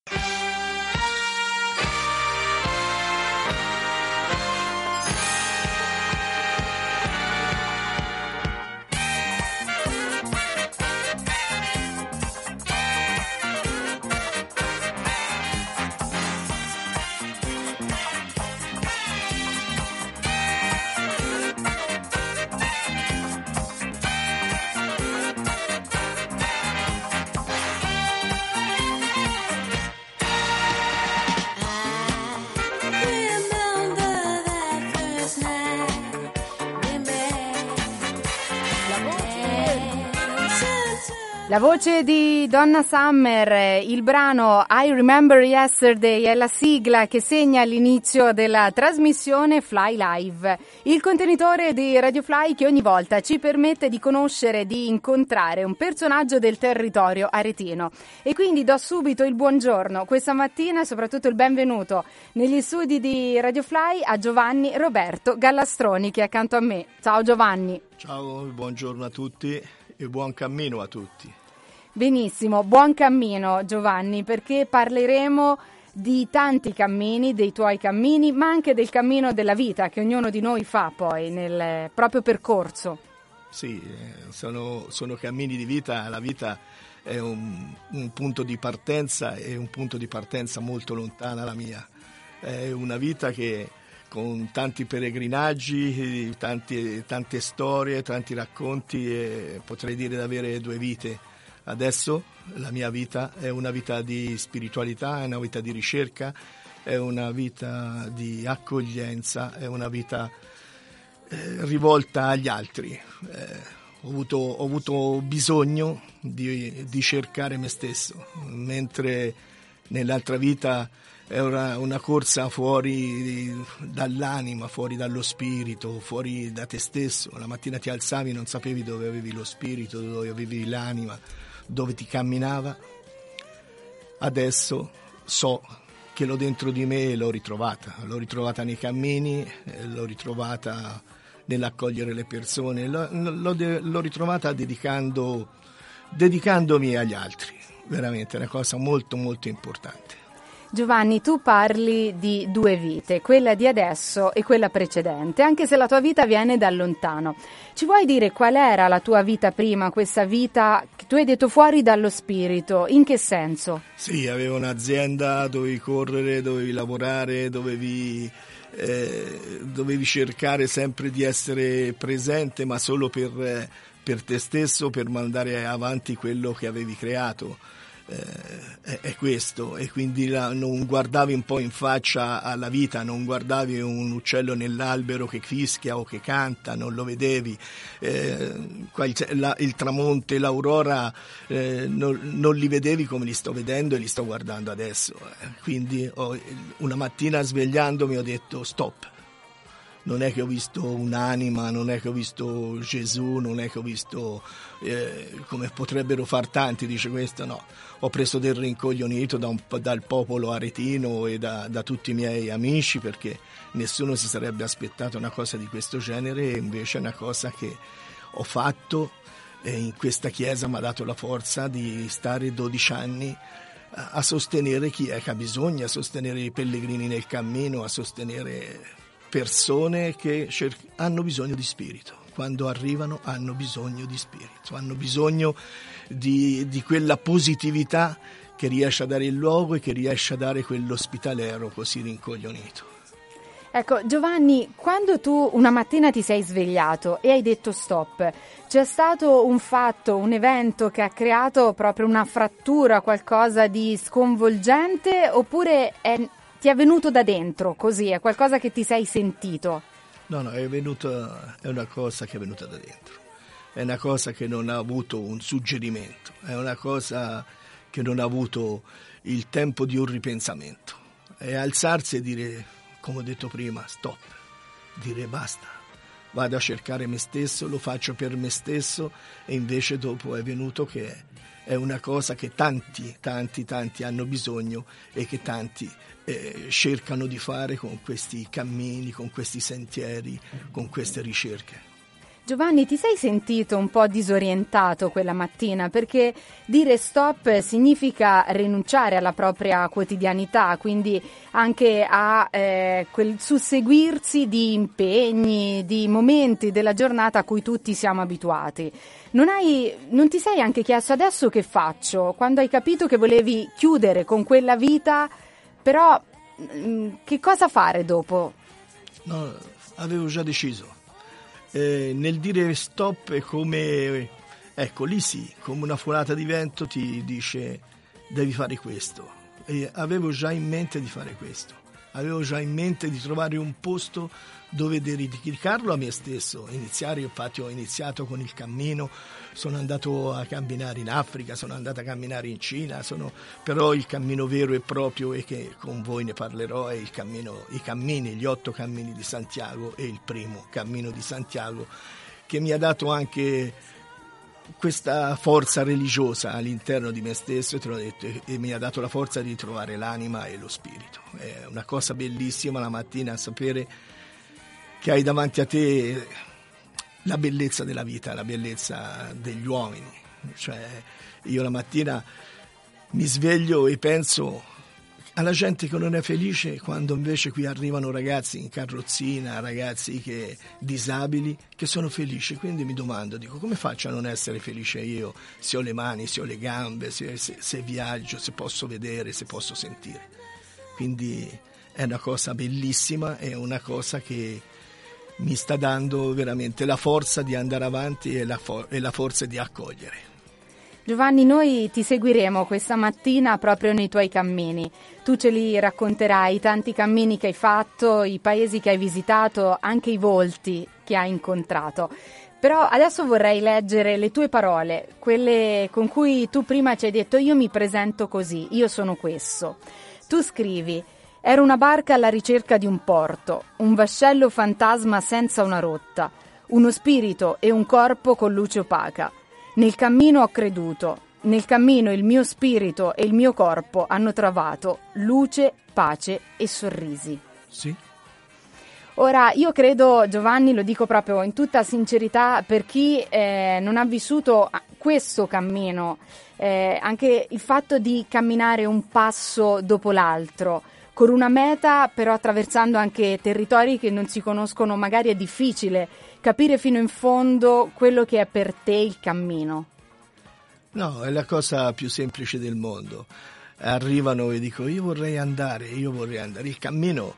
La voce di Donna Summer, il brano I Remember Yesterday è la sigla che segna l'inizio della trasmissione Fly Live, il contenitore di Radio Fly che ogni volta ci permette di conoscere, di incontrare un personaggio del territorio aretino. E quindi do subito il buongiorno questa mattina e soprattutto il benvenuto negli studi di Radio Fly a Giovanni Roberto Gallastroni che è accanto a me. Ciao Giovanni. Ciao, buongiorno a tutti e buon cammino a tutti. Benissimo, buon cammino Giovanni, perché parleremo di tanti cammini, dei tuoi cammini, ma anche del cammino della vita che ognuno di noi fa poi nel proprio percorso. Sì, sono cammini di vita, la vita è un punto di partenza e un punto di partenza molto lontana la mia. È una vita che con tanti peregrinaggi, tante storie, tanti racconti, potrei dire di avere due vite. Adesso la mia vita è una vita di spiritualità, è una vita di ricerca, è una vita di accoglienza, è una vita rivolta agli altri. Ho avuto bisogno di cercare me stesso, mentre nell'altra vita era una corsa fuori dall'anima, fuori dallo spirito, fuori da te stesso. La mattina ti alzavi e non sapevi dove avevi lo spirito, dove avevi l'anima, dove ti camminava. Adesso so che l'ho dentro di me e l'ho ritrovata nei cammini, l'ho ritrovata nell'accogliere le persone, l'ho ritrovata dedicandomi agli altri. Veramente è una cosa molto molto importante. Giovanni, tu parli di due vite, quella di adesso e quella precedente, anche se la tua vita viene da lontano. Ci vuoi dire qual era la tua vita prima, questa vita che tu hai detto fuori dallo spirito? In che senso? Sì, avevo un'azienda, dovevi correre, dovevi lavorare, dovevi cercare sempre di essere presente, ma solo per te stesso, per mandare avanti quello che avevi creato. È questo, e quindi non guardavi un po' in faccia alla vita, non guardavi un uccello nell'albero che fischia o che canta, non lo vedevi, il tramonto e l'aurora non li vedevi come li sto vedendo e li sto guardando adesso. Quindi una mattina svegliandomi ho detto stop. Non è che ho visto un'anima, non è che ho visto Gesù, non è che ho visto come potrebbero far tanti, dice questo, no. Ho preso del rincoglionito dal popolo aretino e da tutti i miei amici, perché nessuno si sarebbe aspettato una cosa di questo genere, e invece è una cosa che ho fatto e in questa chiesa mi ha dato la forza di stare 12 anni a sostenere chi è che ha bisogno, a sostenere i pellegrini nel cammino, a sostenere persone che hanno bisogno di spirito. Quando arrivano hanno bisogno di spirito, hanno bisogno di quella positività che riesce a dare il luogo e che riesce a dare quell'ospitaliero così rincoglionito. Ecco Giovanni, quando tu una mattina ti sei svegliato e hai detto stop, c'è stato un fatto, un evento che ha creato proprio una frattura, qualcosa di sconvolgente, oppure ti è venuto da dentro così, è qualcosa che ti sei sentito? No, è una cosa che è venuta da dentro, è una cosa che non ha avuto un suggerimento, è una cosa che non ha avuto il tempo di un ripensamento, è alzarsi e dire, come ho detto prima, stop, dire basta, vado a cercare me stesso, lo faccio per me stesso, e invece dopo è venuto che è una cosa che tanti hanno bisogno e che tanti cercano di fare con questi cammini, con questi sentieri, con queste ricerche. Giovanni, ti sei sentito un po' disorientato quella mattina? Perché dire stop significa rinunciare alla propria quotidianità, quindi anche a quel susseguirsi di impegni, di momenti della giornata a cui tutti siamo abituati. Non ti sei anche chiesto adesso che faccio? Quando hai capito che volevi chiudere con quella vita, però che cosa fare dopo? No, avevo già deciso. Nel dire stop è come, ecco, lì sì, come una folata di vento ti dice devi fare questo. E avevo già in mente di fare questo. Avevo già in mente di trovare un posto dove dedicarlo a me stesso, infatti ho iniziato con il cammino, sono andato a camminare in Africa, sono andato a camminare in Cina, però il cammino vero e proprio, e che con voi ne parlerò, è gli 8 cammini di Santiago, e il primo cammino di Santiago, che mi ha dato anche questa forza religiosa all'interno di me stesso, te l'ho detto, e mi ha dato la forza di trovare l'anima e lo spirito. È una cosa bellissima la mattina sapere che hai davanti a te la bellezza della vita, la bellezza degli uomini. Cioè, io la mattina mi sveglio e penso alla gente che non è felice, quando invece qui arrivano ragazzi in carrozzina, ragazzi disabili, che sono felici. Quindi mi domando, dico, come faccio a non essere felice io, se ho le mani, se ho le gambe, se viaggio, se posso vedere, se posso sentire. Quindi è una cosa bellissima, è una cosa che mi sta dando veramente la forza di andare avanti e la forza di accogliere. Giovanni, noi ti seguiremo questa mattina proprio nei tuoi cammini. Tu ce li racconterai, i tanti cammini che hai fatto, i paesi che hai visitato, anche i volti che hai incontrato. Però adesso vorrei leggere le tue parole, quelle con cui tu prima ci hai detto io mi presento così, io sono questo. Tu scrivi: ero una barca alla ricerca di un porto, un vascello fantasma senza una rotta, uno spirito e un corpo con luce opaca. Nel cammino ho creduto, nel cammino il mio spirito e il mio corpo hanno trovato luce, pace e sorrisi. Sì. Ora, io credo, Giovanni, lo dico proprio in tutta sincerità, per chi non ha vissuto questo cammino, anche il fatto di camminare un passo dopo l'altro, con una meta, però attraversando anche territori che non si conoscono, magari è difficile capire fino in fondo quello che è per te il cammino. No, è la cosa più semplice del mondo. Arrivano e dico io vorrei andare. Il cammino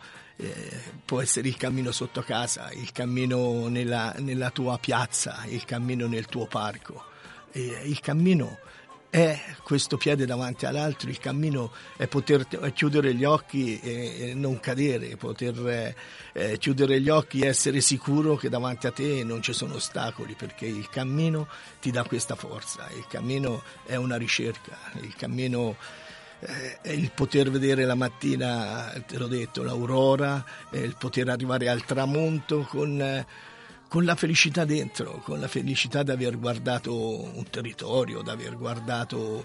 può essere il cammino sotto casa, il cammino nella tua piazza, il cammino nel tuo parco. Il cammino è questo piede davanti all'altro, il cammino è poter chiudere gli occhi e non cadere, poter chiudere gli occhi e essere sicuro che davanti a te non ci sono ostacoli, perché il cammino ti dà questa forza, il cammino è una ricerca, il cammino è il poter vedere la mattina, te l'ho detto, l'aurora, è il poter arrivare al tramonto con la felicità dentro, con la felicità di aver guardato un territorio, di aver guardato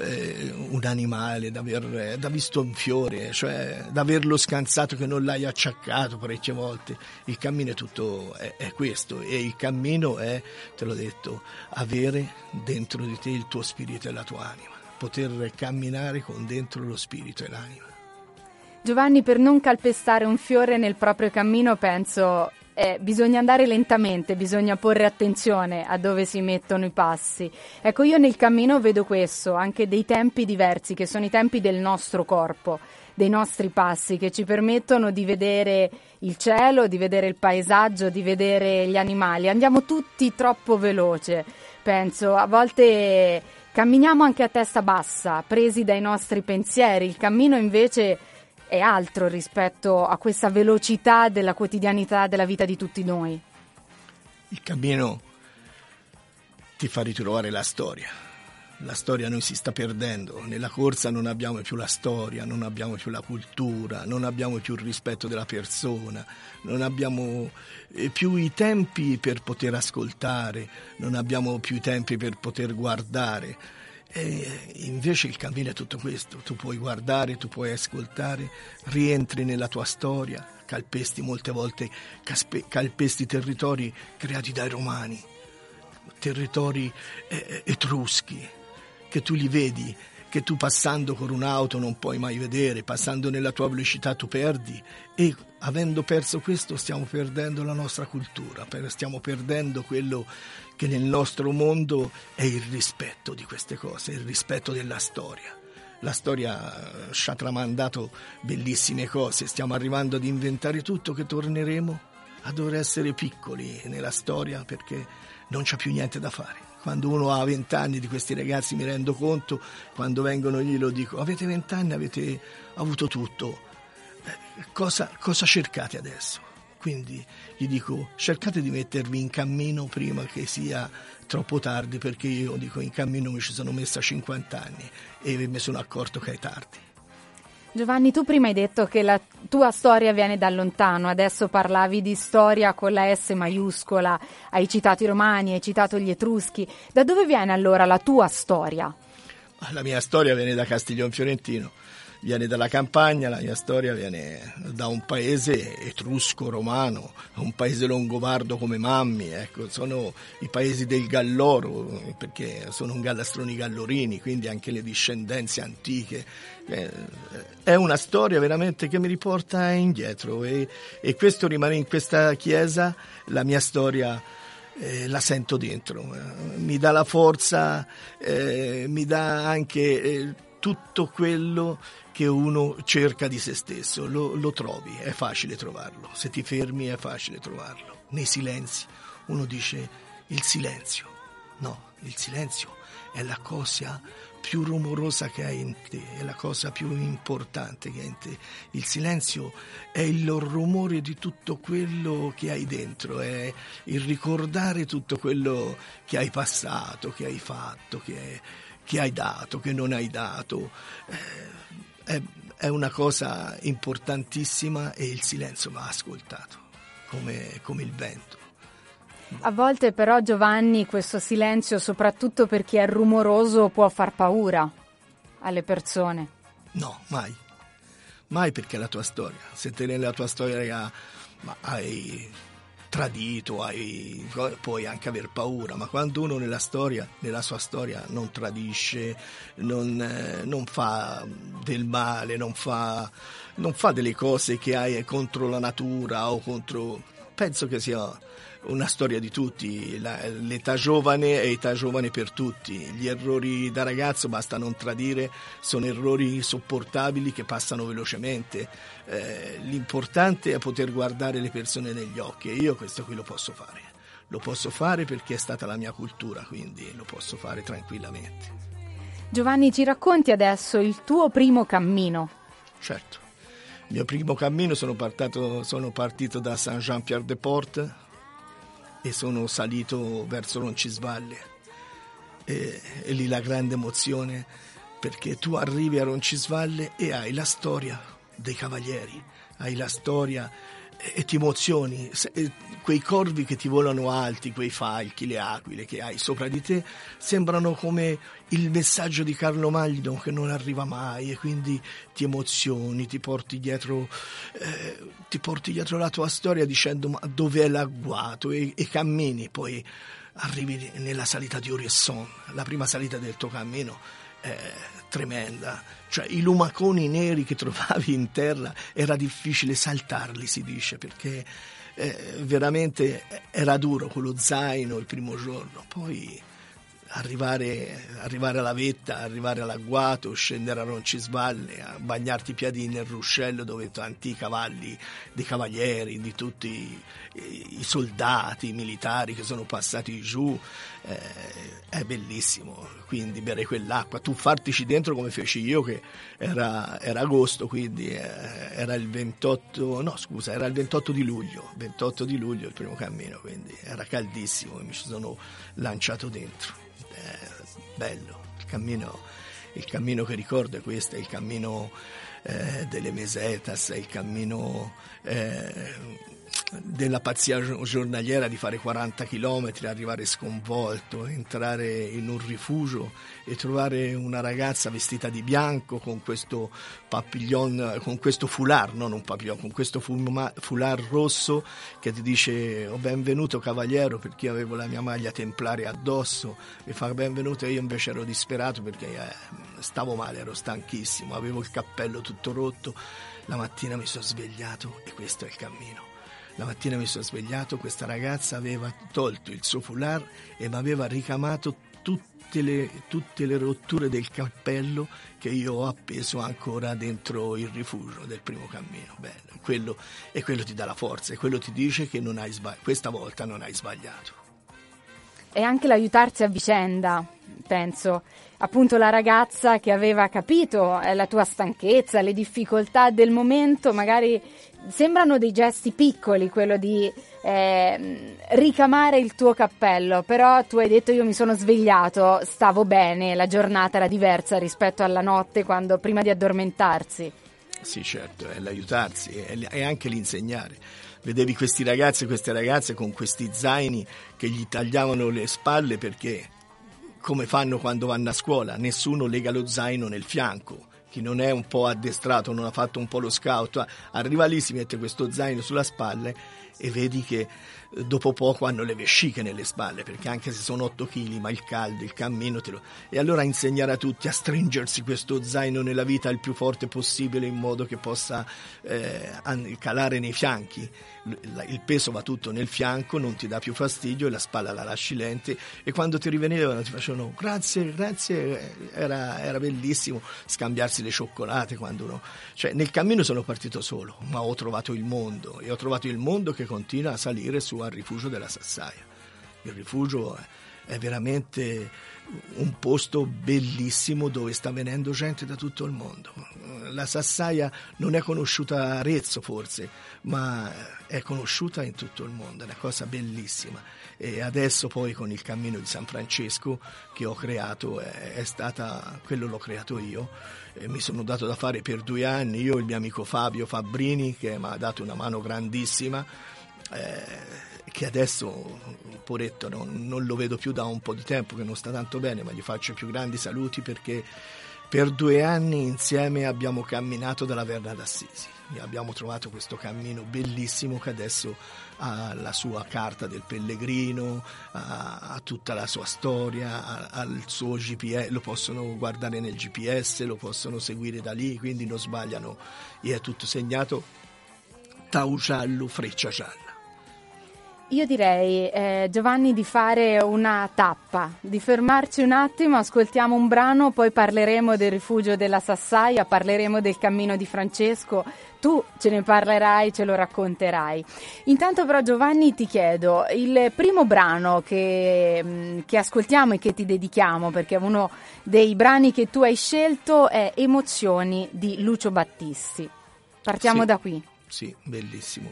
un animale, di aver visto un fiore, cioè di averlo scansato, che non l'hai acciaccato parecchie volte. Il cammino è tutto, è questo, e il cammino è, te l'ho detto, avere dentro di te il tuo spirito e la tua anima, poter camminare con dentro lo spirito e l'anima. Giovanni, per non calpestare un fiore nel proprio cammino, penso bisogna andare lentamente, bisogna porre attenzione a dove si mettono i passi. Ecco, io nel cammino vedo questo, anche dei tempi diversi, che sono i tempi del nostro corpo, dei nostri passi, che ci permettono di vedere il cielo, di vedere il paesaggio, di vedere gli animali. Andiamo tutti troppo veloce, penso, a volte camminiamo anche a testa bassa, presi dai nostri pensieri. Il cammino invece è altro rispetto a questa velocità della quotidianità della vita di tutti noi. Il cammino ti fa ritrovare la storia. La storia noi si sta perdendo. Nella corsa non abbiamo più la storia, non abbiamo più la cultura, non abbiamo più il rispetto della persona, non abbiamo più i tempi per poter ascoltare, non abbiamo più i tempi per poter guardare. E invece il cammino è tutto questo: tu puoi guardare, tu puoi ascoltare, rientri nella tua storia, calpesti molte volte, calpesti territori creati dai romani, territori etruschi, che tu li vedi, che tu passando con un'auto non puoi mai vedere, passando nella tua velocità tu perdi, e avendo perso questo stiamo perdendo la nostra cultura, stiamo perdendo quello che nel nostro mondo è il rispetto di queste cose, il rispetto della storia. La storia ci ha tramandato bellissime cose, stiamo arrivando ad inventare tutto, che torneremo a dover essere piccoli nella storia perché non c'è più niente da fare. Quando uno ha 20 anni, di questi ragazzi mi rendo conto, quando vengono glielo dico: avete 20 anni, avete avuto tutto, cosa cercate adesso? Quindi gli dico: cercate di mettervi in cammino prima che sia troppo tardi, perché io dico in cammino mi ci sono messo a 50 anni e mi sono accorto che è tardi. Giovanni, tu prima hai detto che la tua storia viene da lontano, adesso parlavi di storia con la S maiuscola, hai citato i Romani, hai citato gli Etruschi. Da dove viene allora la tua storia? La mia storia viene da Castiglion Fiorentino, viene dalla campagna, la mia storia viene da un paese etrusco-romano, un paese longobardo come Mammi, ecco, sono i paesi del Galloro, perché sono un gallastroni gallorini, quindi anche le discendenze antiche. È una storia veramente che mi riporta indietro e questo rimane in questa chiesa, la mia storia. La sento dentro, mi dà la forza, mi dà anche tutto quello che uno cerca di se stesso, lo trovi, è facile trovarlo, se ti fermi è facile trovarlo, nei silenzi. Uno dice il silenzio, no, il silenzio è la cosa più rumorosa che hai in te, è la cosa più importante che hai in te. Il silenzio è il rumore di tutto quello che hai dentro, è il ricordare tutto quello che hai passato, che hai fatto, che hai dato, che non hai dato. È una cosa importantissima e il silenzio va ascoltato come il vento. A volte però, Giovanni, questo silenzio, soprattutto per chi è rumoroso, può far paura alle persone. No, mai, perché è la tua storia. Se te nella tua storia hai tradito, puoi anche aver paura, ma quando uno nella sua storia non tradisce, non fa del male, non fa delle cose che hai contro la natura o contro... Penso che sia una storia di tutti, l'età giovane è età giovane per tutti, gli errori da ragazzo basta non tradire, sono errori sopportabili che passano velocemente, l'importante è poter guardare le persone negli occhi e io questo qui lo posso fare perché è stata la mia cultura, quindi lo posso fare tranquillamente. Giovanni, ci racconti adesso il tuo primo cammino? Certo, il mio primo cammino sono partito da Saint-Jean-Pierre-de-Port e sono salito verso Roncisvalle e lì la grande emozione, perché tu arrivi a Roncisvalle e hai la storia dei cavalieri, hai la storia e ti emozioni, quei corvi che ti volano alti, quei falchi, le aquile che hai sopra di te sembrano come il messaggio di Carlo Magno che non arriva mai e quindi ti emozioni, ti porti dietro la tua storia dicendo ma dov'è l'agguato e cammini, poi arrivi nella salita di Oresson, la prima salita del tuo cammino è tremenda, cioè i lumaconi neri che trovavi in terra era difficile saltarli, si dice, perché veramente era duro con lo zaino il primo giorno, poi arrivare alla vetta, arrivare all'agguato, scendere a Roncisvalle, a bagnarti i piedi nel ruscello dove tanti cavalli dei cavalieri, di tutti i soldati, i militari che sono passati giù, è bellissimo, quindi bere quell'acqua, tuffartici dentro come feci io che era agosto, quindi era il 28 di luglio il primo cammino, quindi era caldissimo e mi ci sono lanciato dentro. Bello, il cammino che ricordo è questo, è il cammino delle Mesetas, è il cammino della pazzia giornaliera di fare 40 chilometri, arrivare sconvolto, entrare in un rifugio e trovare una ragazza vestita di bianco con questo papillon, con questo foulard, non un papillon, con questo foulard rosso che ti dice "Oh, benvenuto cavaliere", perché io avevo la mia maglia templare addosso, e fa benvenuto, e io invece ero disperato perché stavo male, ero stanchissimo, avevo il cappello tutto rotto. La mattina mi sono svegliato e questo è il cammino. La mattina mi sono svegliato, questa ragazza aveva tolto il suo foulard e mi aveva ricamato tutte le rotture del cappello che io ho appeso ancora dentro il rifugio del primo cammino. Quello ti dà la forza, e quello ti dice che questa volta non hai sbagliato. E anche l'aiutarsi a vicenda, penso. Appunto la ragazza che aveva capito la tua stanchezza, le difficoltà del momento, magari sembrano dei gesti piccoli, quello di ricamare il tuo cappello, però tu hai detto io mi sono svegliato, stavo bene, la giornata era diversa rispetto alla notte quando prima di addormentarsi. Sì, certo, è l'aiutarsi, è anche l'insegnare. Vedevi questi ragazzi e queste ragazze con questi zaini che gli tagliavano le spalle, perché come fanno quando vanno a scuola, nessuno lega lo zaino nel fianco. Chi non è un po' addestrato, non ha fatto un po' lo scout, arriva lì, si mette questo zaino sulla spalle e vedi che dopo poco hanno le vesciche nelle spalle, perché anche se sono 8 kg, ma il caldo, il cammino E allora insegnare a tutti a stringersi questo zaino nella vita il più forte possibile, in modo che possa calare nei fianchi. Il peso va tutto nel fianco, non ti dà più fastidio, e la spalla la lasci lente, e quando ti rivenivano ti facevano grazie, era bellissimo scambiarsi le cioccolate nel cammino sono partito solo, ma ho trovato il mondo, e ho trovato il mondo che continua a salire su al rifugio della Sassaia. Il rifugio è veramente un posto bellissimo dove sta venendo gente da tutto il mondo. La Sassaia non è conosciuta a Arezzo forse, ma è conosciuta in tutto il mondo, è una cosa bellissima. E adesso poi con il cammino di San Francesco che ho creato, quello l'ho creato io, mi sono dato da fare per 2 anni, io e il mio amico Fabio Fabbrini, che mi ha dato una mano grandissima, che adesso, poretto, non lo vedo più da un po' di tempo, che non sta tanto bene, ma gli faccio i più grandi saluti, perché per 2 anni insieme abbiamo camminato dalla Verna d'Assisi, abbiamo trovato questo cammino bellissimo che adesso ha la sua carta del pellegrino, ha tutta la sua storia, ha il suo GPS, lo possono guardare nel GPS, lo possono seguire da lì, quindi non sbagliano, e è tutto segnato Tau giallo, freccia gialla. Io direi, Giovanni, di fare una tappa, di fermarci un attimo, ascoltiamo un brano, poi parleremo del rifugio della Sassaia, parleremo del cammino di Francesco, tu ce ne parlerai, ce lo racconterai. Intanto però, Giovanni, ti chiedo, il primo brano che ascoltiamo e che ti dedichiamo, perché è uno dei brani che tu hai scelto, è Emozioni di Lucio Battisti. Partiamo da qui. Sì, bellissimo.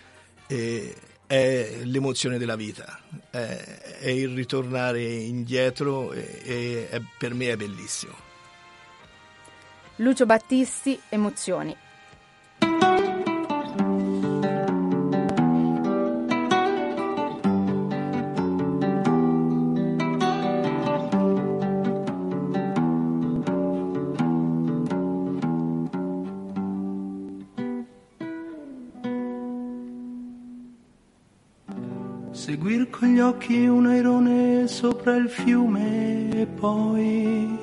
È l'emozione della vita, è il ritornare indietro, e per me è bellissimo. Lucio Battisti, Emozioni. Seguir con gli occhi un airone sopra il fiume e poi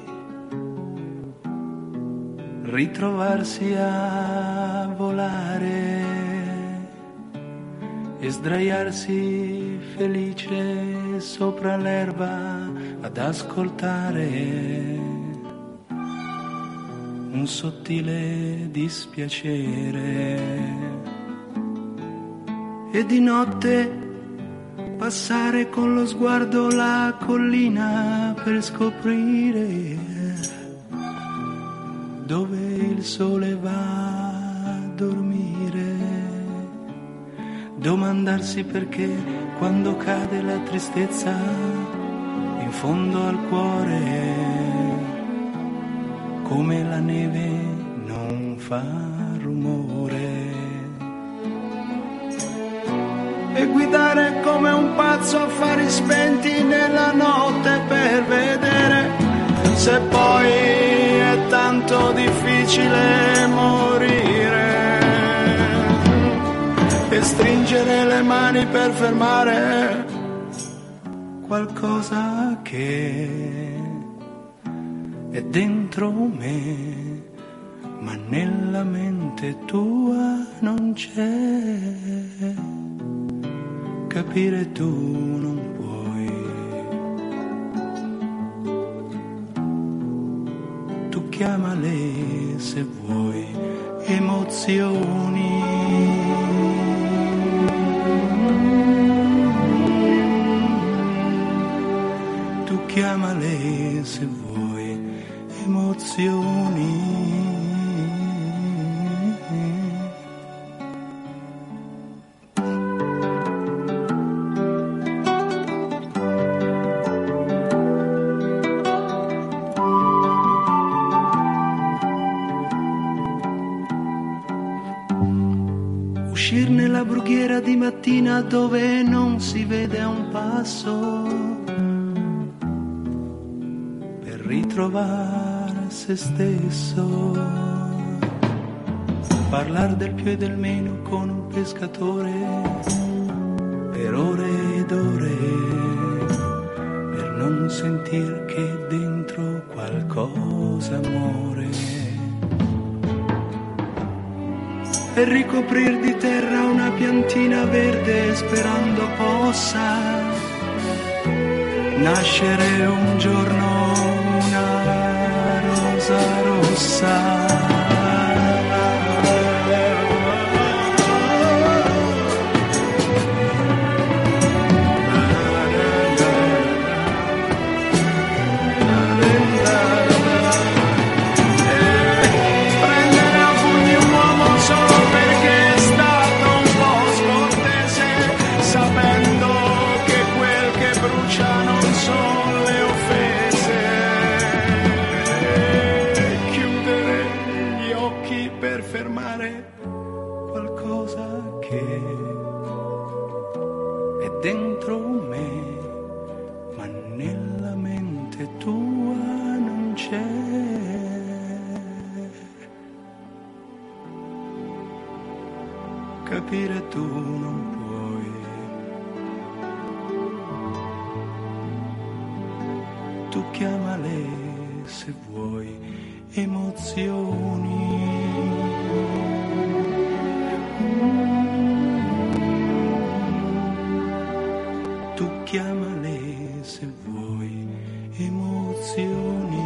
ritrovarsi a volare e sdraiarsi felice sopra l'erba ad ascoltare un sottile dispiacere, e di notte passare con lo sguardo la collina per scoprire dove il sole va a dormire, domandarsi perché quando cade la tristezza in fondo al cuore, come la neve non fa rumore. e guidare come un pazzo a fari spenti nella notte per vedere se poi è tanto difficile morire e stringere le mani per fermare qualcosa che è dentro me, ma nella mente tua non c'è. Capire tu non puoi. Tu chiamale se vuoi emozioni. Tu chiamale se vuoi emozioni. Uscir nella brughiera di mattina dove non si vede a un passo per ritrovare se stesso, parlar del più e del meno con un pescatore per ore ed ore, per non sentir che dentro qualcosa muore. Per ricoprir di terra una piantina verde sperando possa nascere un giorno una rosa rossa. Dentro me, ma nella mente tua non c'è. Capire tu non puoi. Tu chiamale se vuoi emozioni. Tu chiamale se vuoi emozioni.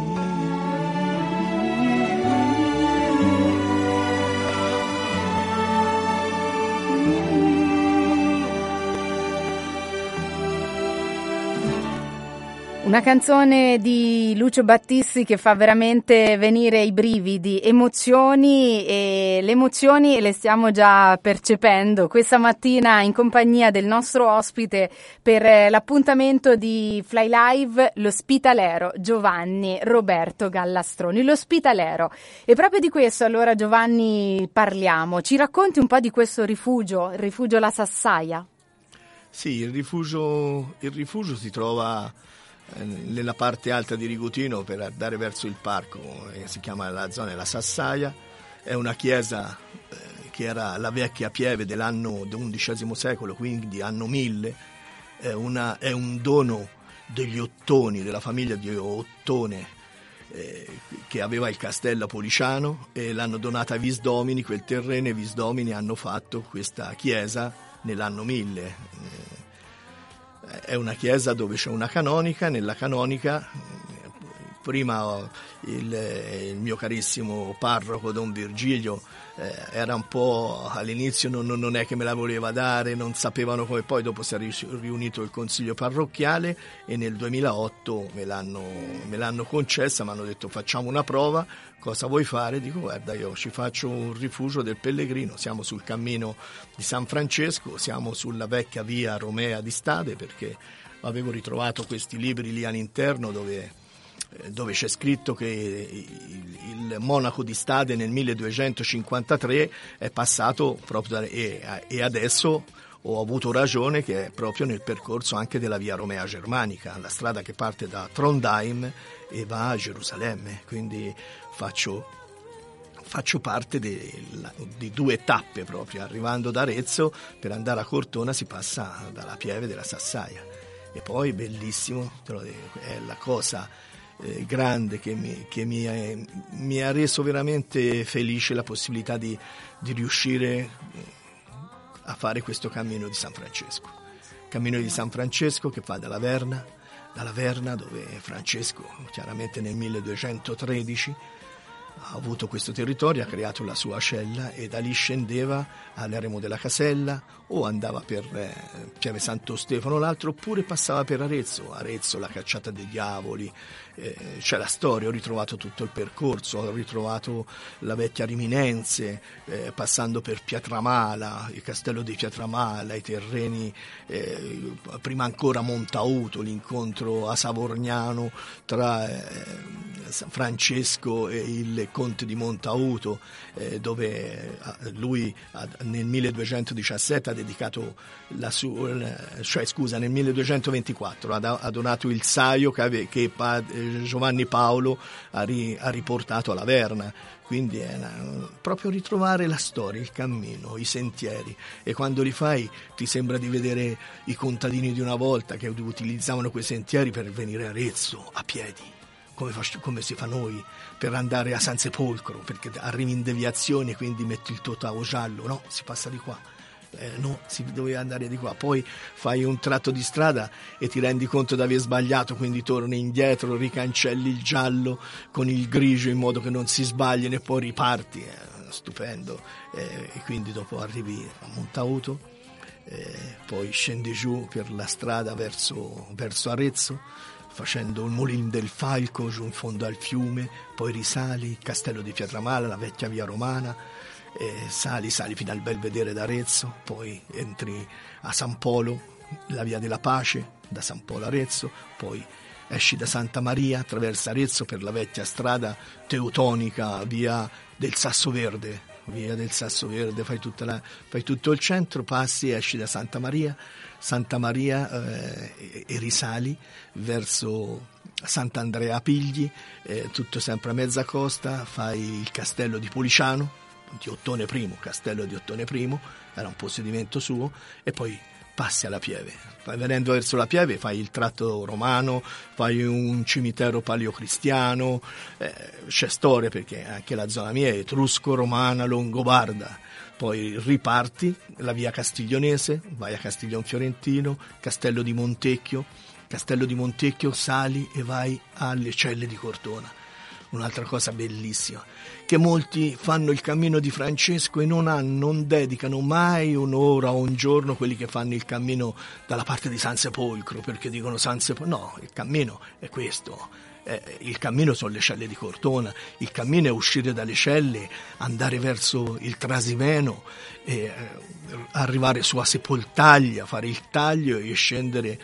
Una canzone di Lucio Battisti che fa veramente venire i brividi, emozioni, e le emozioni le stiamo già percependo questa mattina in compagnia del nostro ospite per l'appuntamento di Fly Live, l'ospitalero Giovanni Roberto Gallastroni. L'ospitalero. E proprio di questo allora, Giovanni, parliamo. Ci racconti un po' di questo rifugio, il rifugio La Sassaia? Sì, il rifugio si trova nella parte alta di Rigutino per andare verso il parco, si chiama la zona della Sassaia. È una chiesa che era la vecchia pieve dell'anno XI secolo, quindi anno 1000. È un dono degli Ottoni, della famiglia di Ottone, che aveva il castello Policiano, e l'hanno donata ai Visdomini quel terreno, e i Visdomini hanno fatto questa chiesa nell'anno 1000. È una chiesa dove c'è una canonica. Nella canonica prima il mio carissimo parroco Don Virgilio era un po', all'inizio non è che me la voleva dare, non sapevano come, poi dopo si è riunito il consiglio parrocchiale e nel 2008 me l'hanno concessa, mi hanno detto facciamo una prova, cosa vuoi fare? Dico guarda, io ci faccio un rifugio del pellegrino, siamo sul cammino di San Francesco, siamo sulla vecchia via Romea di Stade, perché avevo ritrovato questi libri lì all'interno dove c'è scritto che il monaco di Stade nel 1253 è passato proprio e adesso ho avuto ragione che è proprio nel percorso anche della via Romea Germanica, la strada che parte da Trondheim e va a Gerusalemme, quindi faccio parte di 2 tappe proprio. Arrivando da Arezzo per andare a Cortona si passa dalla Pieve della Sassaia, e poi bellissimo, è la cosa grande che mi ha reso veramente felice, la possibilità di riuscire a fare questo cammino di San Francesco. Cammino di San Francesco che va dalla Verna, dove Francesco chiaramente nel 1213 ha avuto questo territorio, ha creato la sua cella e da lì scendeva all'Eremo della Casella o andava per Pieve Santo Stefano l'altro, oppure passava per Arezzo, la cacciata dei diavoli, c'è la storia, ho ritrovato tutto il percorso, ho ritrovato la vecchia Riminense, passando per Pietramala, il castello di Pietramala, i terreni, prima ancora Montauto, l'incontro a Savorgnano tra Francesco e il conte di Montauto, dove lui nel 1217 ha dedicato nel 1224 ha donato il saio che Giovanni Paolo ha riportato alla Verna. Quindi è proprio ritrovare la storia, il cammino, i sentieri, e quando li fai ti sembra di vedere i contadini di una volta che utilizzavano quei sentieri per venire a Arezzo a piedi, come si fa noi per andare a San Sepolcro, perché arrivi in deviazione, quindi metti il tuo tavo giallo, no, si passa di qua. No, si doveva andare di qua, poi fai un tratto di strada e ti rendi conto di aver sbagliato, quindi torni indietro, ricancelli il giallo con il grigio in modo che non si sbaglino e poi riparti, stupendo, e quindi dopo arrivi a Montauto, poi scendi giù per la strada verso Arezzo, facendo il Molin del Falco giù in fondo al fiume, poi risali il castello di Pietramala, la vecchia via romana, sali fino al Belvedere d'Arezzo, poi entri a San Polo, la via della Pace, da San Polo a Arezzo, poi esci da Santa Maria, attraversa Arezzo per la vecchia strada teutonica, via del Sasso Verde, fai tutto il centro, passi, esci da Santa Maria e risali verso Sant'Andrea Pigli, tutto sempre a mezza costa, fai il castello di Policiano, castello di Ottone I, era un possedimento suo, e poi passi alla Pieve. Venendo verso la Pieve fai il tratto romano, fai un cimitero paleocristiano, c'è storia perché anche la zona mia è etrusco-romana, longobarda. Poi riparti la via Castiglionese, vai a Castiglion Fiorentino, Castello di Montecchio, sali e vai alle Celle di Cortona. Un'altra cosa bellissima, che molti fanno il cammino di Francesco e non dedicano mai un'ora o un giorno, quelli che fanno il cammino dalla parte di San Sepolcro, perché dicono San Sepolcro, no, il cammino è questo, il cammino sono le Celle di Cortona, il cammino è uscire dalle Celle, andare verso il Trasimeno, arrivare su a Sepoltaglia, fare il taglio e scendere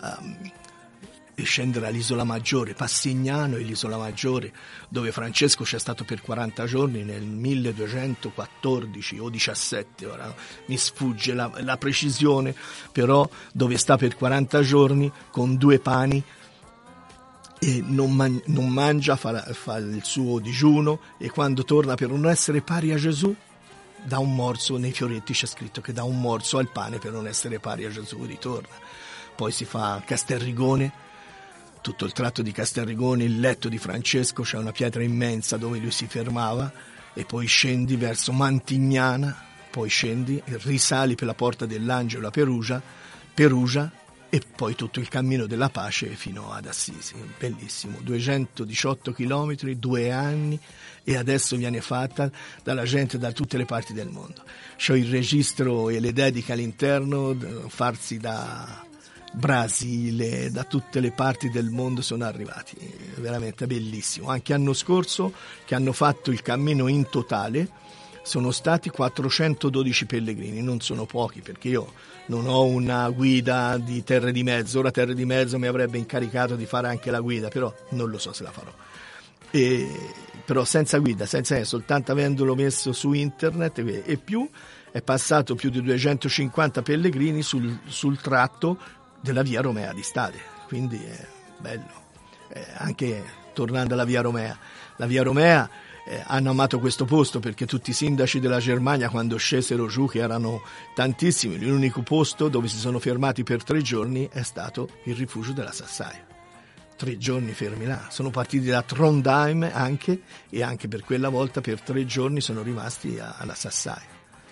all'Isola Maggiore, Passignano e l'Isola Maggiore, dove Francesco c'è stato per 40 giorni nel 1214 o 17, ora mi sfugge la precisione, però dove sta per 40 giorni con 2 pani e non mangia, fa il suo digiuno, e quando torna, per non essere pari a Gesù, dà un morso, nei fioretti c'è scritto che dà un morso al pane per non essere pari a Gesù, ritorna. Poi si fa Castelrigone, tutto il tratto di Castelrigone, il letto di Francesco, c'è una pietra immensa dove lui si fermava, e poi scendi verso Mantignana, poi scendi, risali per la Porta dell'Angelo a Perugia, e poi tutto il cammino della pace fino ad Assisi. Bellissimo, 218 chilometri, 2 anni, e adesso viene fatta dalla gente da tutte le parti del mondo. C'ho il registro e le dediche all'interno, farsi da Brasile, da tutte le parti del mondo sono arrivati, veramente bellissimo. Anche l'anno scorso, che hanno fatto il cammino in totale, sono stati 412 pellegrini, non sono pochi, perché io non ho una guida di Terre di Mezzo. Ora Terre di Mezzo mi avrebbe incaricato di fare anche la guida, però non lo so se la farò. E però senza guida, soltanto avendolo messo su internet, e più è passato più di 250 pellegrini sul tratto della via Romea di Stade, quindi è bello. Anche tornando alla via Romea, la via Romea hanno amato questo posto perché tutti i sindaci della Germania, quando scesero giù, che erano tantissimi, l'unico posto dove si sono fermati per 3 giorni è stato il rifugio della Sassaia. 3 giorni fermi là, sono partiti da Trondheim anche, e anche per quella volta per 3 giorni sono rimasti alla Sassaia.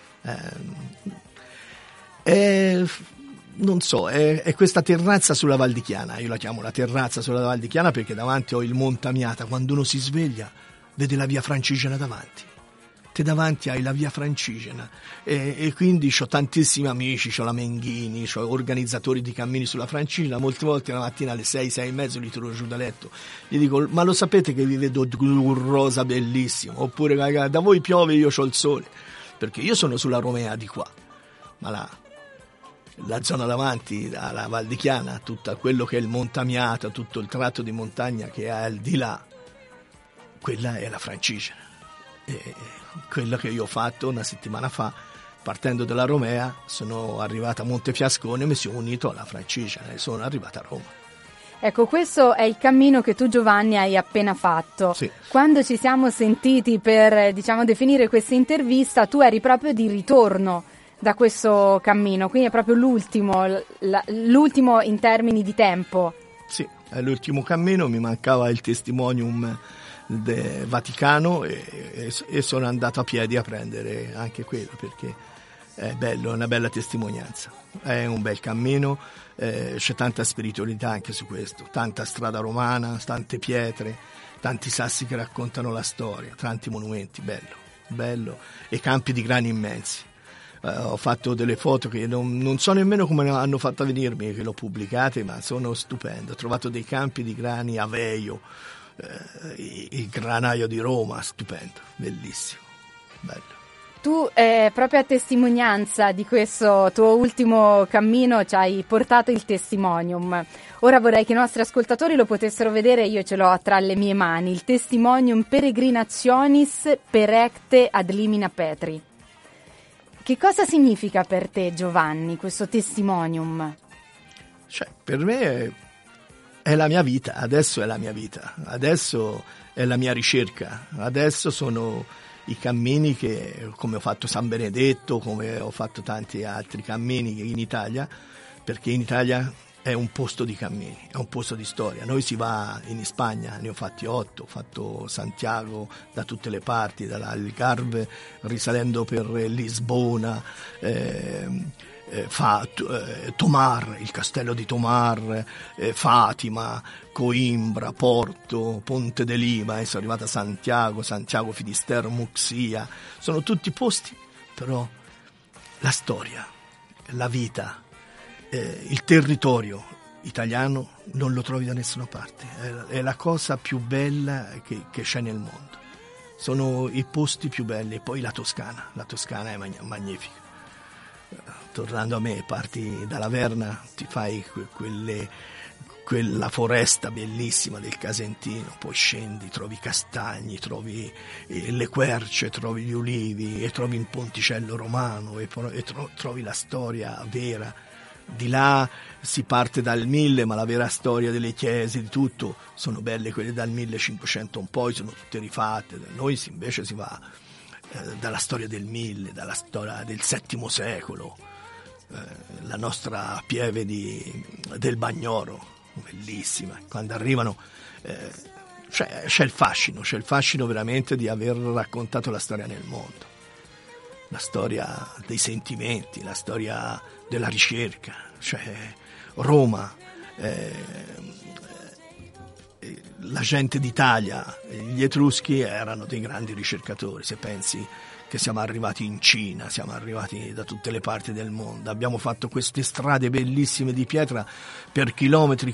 Non so, è questa terrazza sulla Val di Chiana, io la chiamo la terrazza sulla Val di Chiana perché davanti ho il Montamiata. Quando uno si sveglia vede la via Francigena davanti, te davanti hai la via Francigena, e quindi ho tantissimi amici, ho la Menghini, ho organizzatori di cammini sulla Francigena. Molte volte la mattina alle 6, 6 e mezzo li tiro giù da letto, gli dico: ma lo sapete che vi vedo un rosa bellissimo? Oppure da voi piove, io c'ho il sole, perché io sono sulla Romea di qua, ma la zona davanti alla Val di Chiana, tutto quello che è il Montamiata, tutto il tratto di montagna che è al di là, quella è la Francigena. E quello che io ho fatto una settimana fa, partendo dalla Romea, sono arrivato a Montefiascone, mi sono unito alla Francigena e sono arrivato a Roma. Ecco, questo è il cammino che tu, Giovanni, hai appena fatto. Sì. Quando ci siamo sentiti per, definire questa intervista, tu eri proprio di ritorno da questo cammino, quindi è proprio l'ultimo in termini di tempo. Sì, è l'ultimo cammino, mi mancava il testimonium del Vaticano e sono andato a piedi a prendere anche quello, perché è bello, è una bella testimonianza, è un bel cammino. C'è tanta spiritualità anche su questo, tanta strada romana, tante pietre, tanti sassi che raccontano la storia, tanti monumenti, bello, e campi di grani immensi. Ho fatto delle foto che non so nemmeno come hanno fatto a venirmi, che l'ho pubblicate, ma sono stupendo. Ho trovato dei campi di grani a Veio, il granaio di Roma, stupendo, bellissimo, bello. Tu, proprio a testimonianza di questo tuo ultimo cammino, ci hai portato il testimonium. Ora vorrei che i nostri ascoltatori lo potessero vedere, io ce l'ho tra le mie mani, il testimonium Peregrinationis Perecte ad Limina Petri. Che cosa significa per te, Giovanni, questo testimonium? Per me è la mia vita, adesso è la mia vita, adesso è la mia ricerca, adesso sono i cammini che, come ho fatto San Benedetto, come ho fatto tanti altri cammini in Italia, perché in Italia è un posto di cammini, è un posto di storia. Noi si va in Spagna, ne ho fatti 8, ho fatto Santiago da tutte le parti, dall'Algarve risalendo per Lisbona, Tomar, il castello di Tomar, Fatima, Coimbra, Porto, Ponte de Lima, e sono arrivata a Santiago Finisterre, Muxia. Sono tutti posti, però la storia, la vita, il territorio italiano non lo trovi da nessuna parte. È la cosa più bella che c'è nel mondo. Sono i posti più belli. E poi la Toscana è magnifica. Tornando a me, parti dalla Verna, ti fai quella foresta bellissima del Casentino, poi scendi, trovi i castagni, trovi le querce, trovi gli ulivi, e trovi il ponticello romano, e trovi la storia vera. Di là si parte dal 1000, ma la vera storia delle chiese, di tutto, sono belle quelle dal 1500 in poi, sono tutte rifatte. Noi invece si va dalla storia del 1000, dalla storia del VII secolo, la nostra pieve del Bagnoro, bellissima. Quando arrivano c'è il fascino veramente di aver raccontato la storia nel mondo, la storia dei sentimenti, la storia della ricerca. Roma, la gente d'Italia, gli Etruschi erano dei grandi ricercatori. Se pensi che siamo arrivati in Cina, siamo arrivati da tutte le parti del mondo, abbiamo fatto queste strade bellissime di pietra per chilometri.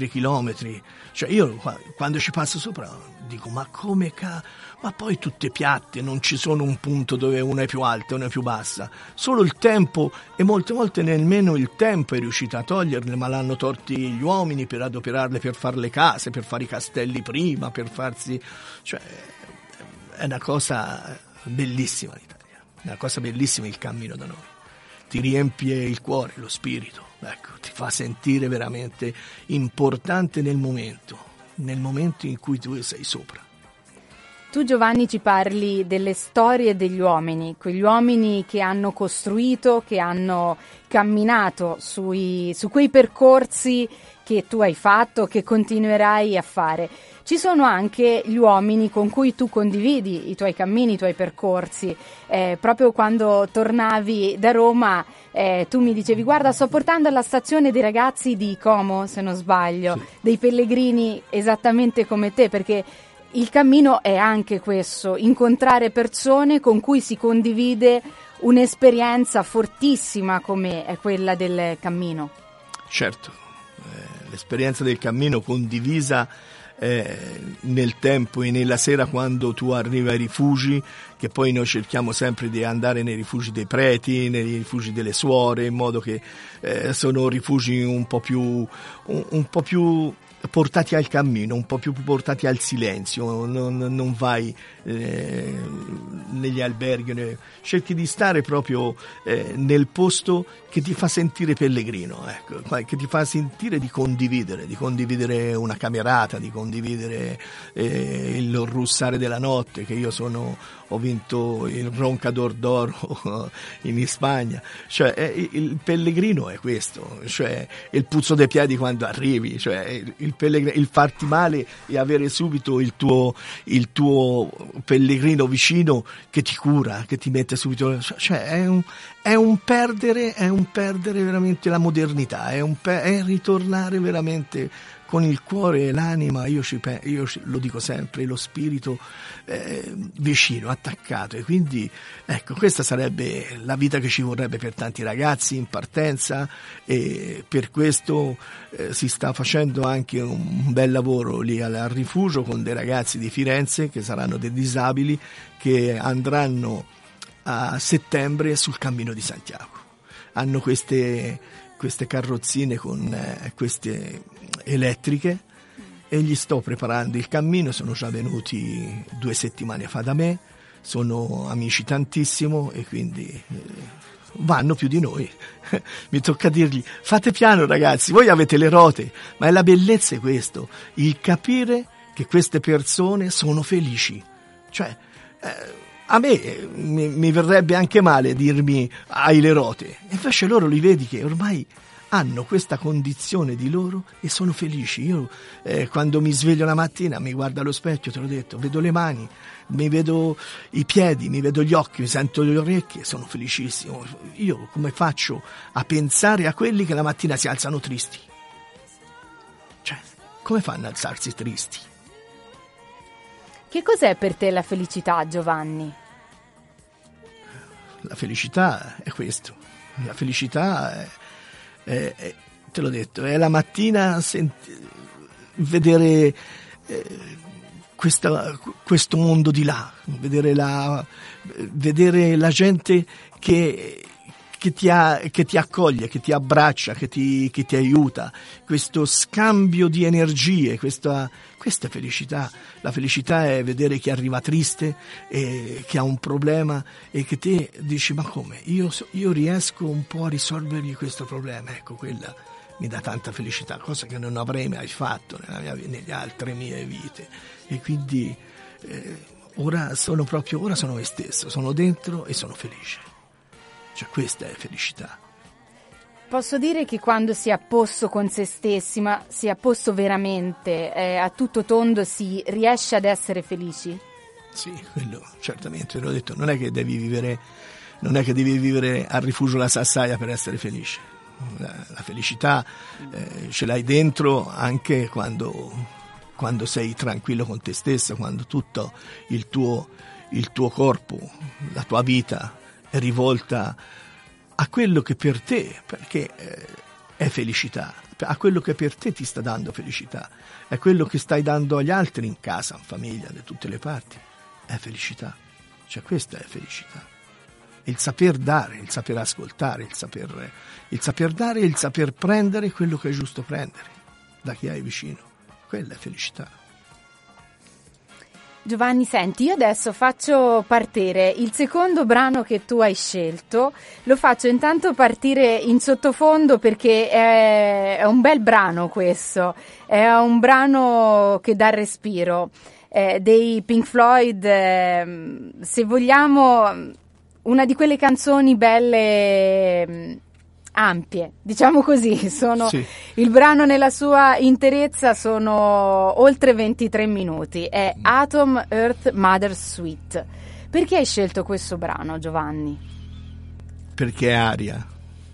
Io quando ci passo sopra dico: ma come ma poi tutte piatte, non ci sono un punto dove una è più alta e una è più bassa, solo il tempo, e molte volte nemmeno il tempo è riuscito a toglierle, ma l'hanno torti gli uomini per adoperarle, per fare le case, per fare i castelli prima, per farsi, è una cosa bellissima l'Italia, è una cosa bellissima il cammino da noi, ti riempie il cuore, lo spirito, ecco, ti fa sentire veramente importante nel momento in cui tu sei sopra. Tu, Giovanni, ci parli delle storie degli uomini, quegli uomini che hanno costruito, che hanno camminato su quei percorsi che tu hai fatto, che continuerai a fare. Ci sono anche gli uomini con cui tu condividi i tuoi cammini, i tuoi percorsi. Proprio quando tornavi da Roma, tu mi dicevi: guarda, sto portando alla stazione dei ragazzi di Como, se non sbaglio, sì, dei pellegrini esattamente come te, perché il cammino è anche questo, incontrare persone con cui si condivide un'esperienza fortissima come è quella del cammino. Certo, l'esperienza del cammino condivisa nel tempo e nella sera, quando tu arrivi ai rifugi, che poi noi cerchiamo sempre di andare nei rifugi dei preti, nei rifugi delle suore, in modo che sono rifugi un po' più portati al cammino, un po' più portati al silenzio, non vai negli alberghi, cerchi di stare proprio nel posto che ti fa sentire pellegrino, ecco, che ti fa sentire di condividere una camerata, di condividere il russare della notte, che io ho vinto il Roncador d'Oro in Spagna, cioè il pellegrino è questo, cioè il puzzo dei piedi quando arrivi, cioè il farti male e avere subito il tuo pellegrino vicino che ti cura, che ti mette subito, cioè è un perdere veramente la modernità, è ritornare veramente con il cuore e l'anima, io lo dico sempre, lo spirito vicino, attaccato. E quindi ecco, questa sarebbe la vita che ci vorrebbe per tanti ragazzi in partenza, e per questo si sta facendo anche un bel lavoro lì al rifugio con dei ragazzi di Firenze che saranno dei disabili, che andranno a settembre sul Cammino di Santiago. Hanno queste carrozzine con queste elettriche, e gli sto preparando il cammino. Sono già venuti 2 settimane fa da me, sono amici tantissimo, e quindi vanno più di noi. Mi tocca dirgli: fate piano ragazzi, voi avete le rote, ma la bellezza è questo, il capire che queste persone sono felici. Cioè a me mi verrebbe anche male dirmi hai le rote, invece loro li vedi che ormai hanno questa condizione di loro e sono felici. Io quando mi sveglio la mattina mi guardo allo specchio, te l'ho detto, vedo le mani, mi vedo i piedi, mi vedo gli occhi, mi sento le orecchie, sono felicissimo. Io come faccio a pensare a quelli che la mattina si alzano tristi? Cioè, come fanno ad alzarsi tristi? Che cos'è per te la felicità, Giovanni? La felicità è questo. La felicità te l'ho detto, è la mattina vedere questo mondo di là, vedere la gente che ti accoglie, che ti abbraccia, che ti aiuta, questo scambio di energie, questa è felicità. La felicità è vedere chi arriva triste e che ha un problema e che te dici: ma come? Io riesco un po' a risolvergli questo problema. Ecco, quella mi dà tanta felicità, cosa che non avrei mai fatto nelle altre mie vite. E quindi ora sono me stesso, sono dentro e sono felice. Cioè, questa è felicità. Posso dire che quando si è a posto con se stessi, ma si è a posto veramente, a tutto tondo, si riesce ad essere felici? Sì, quello certamente, l'ho detto, non è che devi vivere al rifugio La Sassaia per essere felice. La felicità ce l'hai dentro anche quando sei tranquillo con te stesso, quando tutto il tuo corpo, la tua vita è rivolta a quello che per te, perché è felicità, a quello che per te ti sta dando felicità, è quello che stai dando agli altri in casa, in famiglia, da tutte le parti, è felicità. Cioè, questa è felicità. Il saper dare, il saper ascoltare, il saper dare e il saper prendere quello che è giusto prendere da chi hai vicino. Quella è felicità. Giovanni, senti, io adesso faccio partire il secondo brano che tu hai scelto, lo faccio intanto partire in sottofondo perché è un bel brano questo, è un brano che dà respiro, dei Pink Floyd, se vogliamo una di quelle canzoni belle, ampie, diciamo così, sono Sì. il brano nella sua interezza sono oltre 23 minuti, è Atom Earth Mother Suite. Perché hai scelto questo brano, Giovanni? Perché è aria,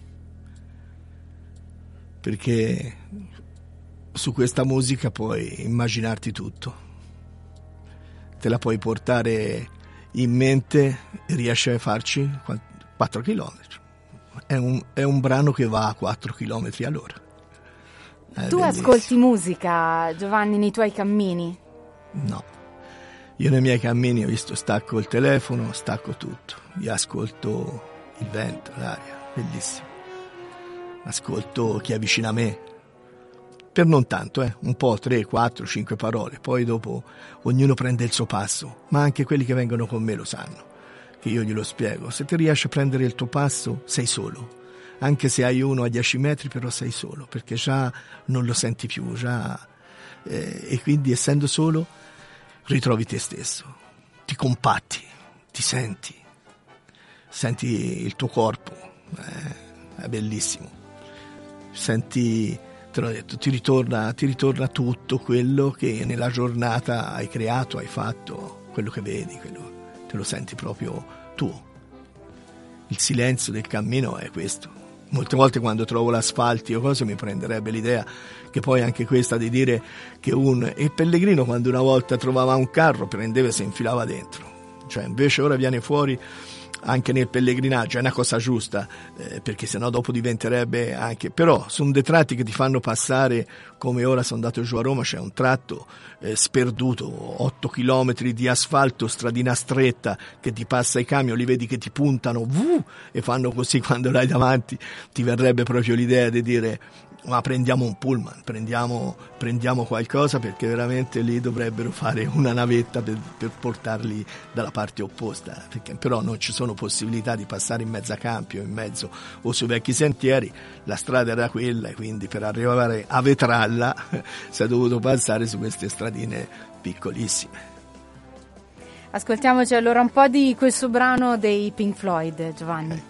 perché su questa musica puoi immaginarti tutto, te la puoi portare in mente e riesci a farci 4 chilometri. È un brano che va a 4 km all'ora. Tu ascolti musica, Giovanni, nei tuoi cammini? No, io nei miei cammini ho visto, stacco il telefono, stacco tutto, io ascolto il vento, l'aria, bellissimo, ascolto chi è vicino a me, per non tanto, un po', 3, 4, 5 parole, poi dopo ognuno prende il suo passo, ma anche quelli che vengono con me lo sanno, che io glielo spiego. Se ti riesci a prendere il tuo passo, sei solo. Anche se hai uno a 10 metri, però sei solo, perché già non lo senti più, e quindi essendo solo ritrovi te stesso, ti compatti, ti senti il tuo corpo, è bellissimo. Senti, te l'ho detto, ti ritorna tutto quello che nella giornata hai creato, hai fatto, quello che vedi, quello te lo senti proprio tuo. Il silenzio del cammino è questo. Molte volte quando trovo l'asfalto o cose mi prenderebbe l'idea che poi anche questa di dire che il pellegrino quando una volta trovava un carro prendeva e si infilava dentro, cioè invece ora viene fuori anche nel pellegrinaggio, è una cosa giusta, perché sennò dopo diventerebbe anche, però sono dei tratti che ti fanno passare, come ora sono andato giù a Roma, c'è un tratto sperduto, 8 chilometri di asfalto, stradina stretta che ti passa i camion, li vedi che ti puntano e fanno così, quando l'hai davanti ti verrebbe proprio l'idea di dire ma prendiamo un pullman, prendiamo qualcosa, perché veramente lì dovrebbero fare una navetta per portarli dalla parte opposta, perché però non ci sono possibilità di passare in mezzo a campi o in mezzo o sui vecchi sentieri, la strada era quella e quindi per arrivare a Vetralla si è dovuto passare su queste stradine piccolissime. Ascoltiamoci allora un po' di questo brano dei Pink Floyd, Giovanni.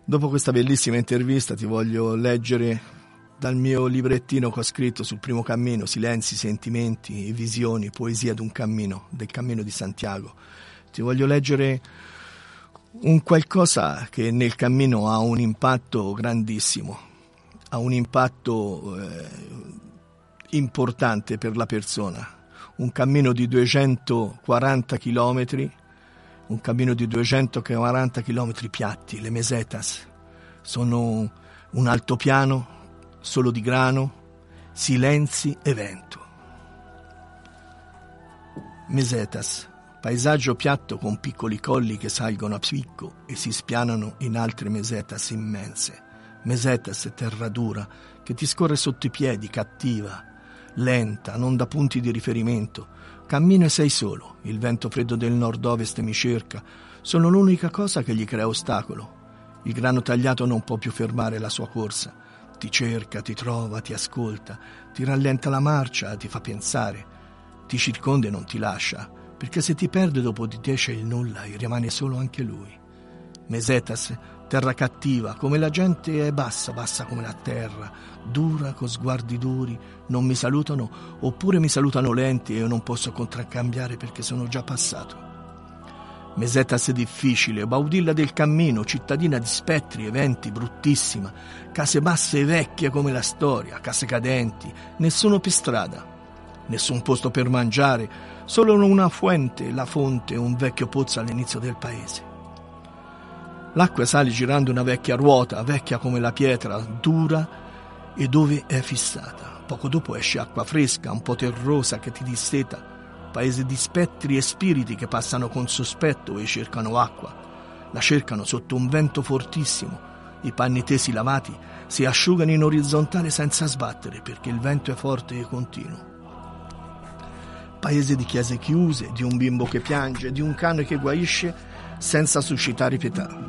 Dopo questa bellissima intervista ti voglio leggere dal mio librettino che ho scritto sul primo cammino, Silenzi, sentimenti e visioni, poesia d'un cammino, del cammino di Santiago. Ti voglio leggere un qualcosa che nel cammino ha un impatto grandissimo, ha un impatto importante per la persona. Un cammino di 240 chilometri, un cammino di 240 chilometri piatti, le mesetas. Sono un altopiano solo di grano, silenzi e vento. Mesetas, paesaggio piatto con piccoli colli che salgono a picco e si spianano in altre mesetas immense. Mesetas, terra dura, che ti scorre sotto i piedi, cattiva, lenta, non da punti di riferimento. Cammino e sei solo, il vento freddo del nord-ovest mi cerca, sono l'unica cosa che gli crea ostacolo. Il grano tagliato non può più fermare la sua corsa, ti cerca, ti trova, ti ascolta, ti rallenta la marcia, ti fa pensare, ti circonda e non ti lascia, perché se ti perde dopo di te c'è il nulla e rimane solo anche lui. Mesetas, terra cattiva, come la gente è bassa, bassa come la terra, dura, con sguardi duri, non mi salutano, oppure mi salutano lenti e io non posso contraccambiare perché sono già passato. Mesetas difficile, baudilla del cammino, cittadina di spettri, eventi, bruttissima, case basse e vecchie come la storia, case cadenti, nessuno per strada, nessun posto per mangiare, solo una fuente, la fonte, un vecchio pozzo all'inizio del paese. L'acqua sale girando una vecchia ruota, vecchia come la pietra, dura e dove è fissata. Poco dopo esce acqua fresca, un po' terrosa che ti disseta. Paese di spettri e spiriti che passano con sospetto e cercano acqua. La cercano sotto un vento fortissimo. I panni tesi lavati si asciugano in orizzontale senza sbattere perché il vento è forte e continuo. Paese di chiese chiuse, di un bimbo che piange, di un cane che guaisce senza suscitare pietà.